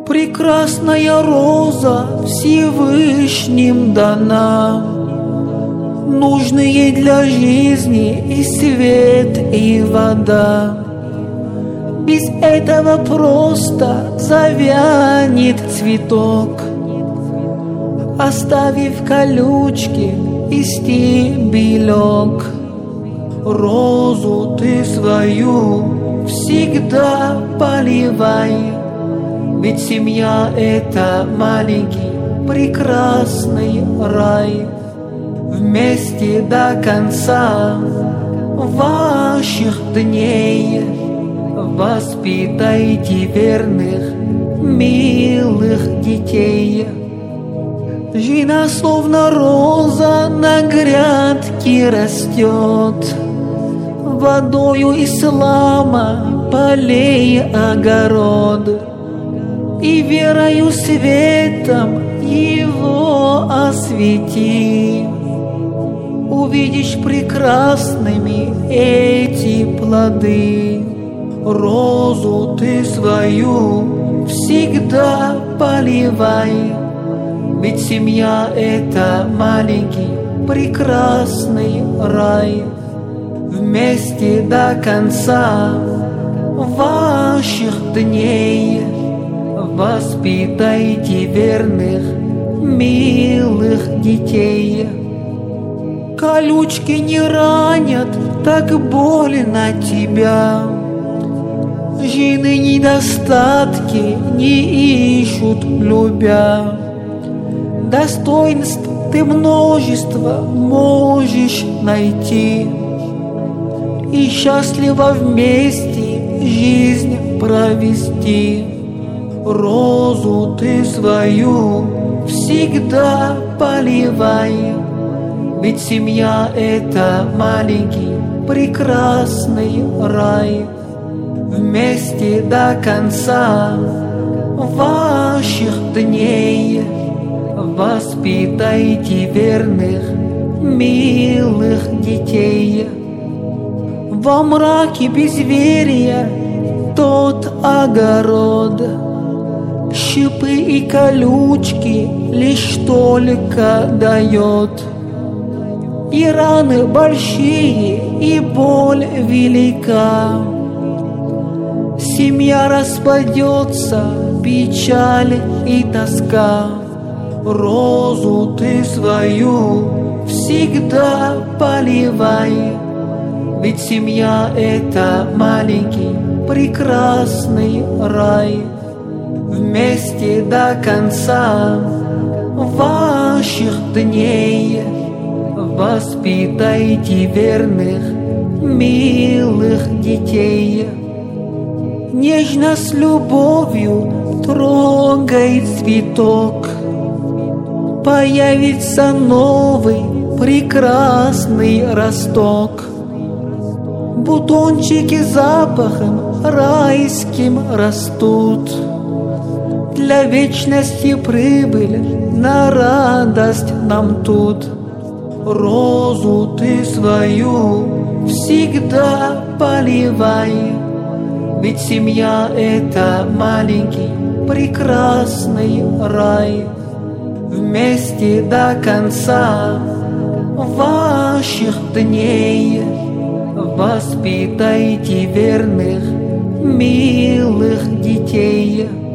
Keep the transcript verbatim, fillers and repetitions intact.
Прекрасная роза Всевышним дана, нужные для жизни и свет, и вода. Без этого просто завянет цветок, оставив колючки и стебелек. Розу ты свою всегда поливай, ведь семья — это маленький прекрасный рай. Вместе до конца ваших дней воспитайте верных, милых детей. Жена словно роза на грядке растет, водою ислама полей огород, и верою светом его освети. Увидишь прекрасными эти плоды. Розу ты свою всегда поливай, ведь семья — это маленький прекрасный рай. Вместе до конца ваших дней воспитайте верных, милых детей. Колючки не ранят так больно тебя, жены недостатки не ищут, любя. Достоинств ты множество можешь найти, и счастливо вместе жизнь провести. Розу ты свою всегда поливай, ведь семья — это маленький прекрасный рай. Вместе до конца ваших дней воспитайте верных, милых детей. Во мраке безверия тот огород, щипы и колючки лишь только дает. И раны большие, и боль велика. Семья распадется, печаль и тоска. Розу ты свою всегда поливай, ведь семья — это маленький прекрасный рай. Вместе до конца ваших дней воспитайте верных, милых детей. Нежно с любовью трогай цветок, появится новый прекрасный росток. Бутончики запахом райским растут, для вечности прибыль на радость нам тут. Розу ты свою всегда поливай, ведь семья — это маленький прекрасный рай. Вместе до конца ваших дней воспитайте верных, милых детей.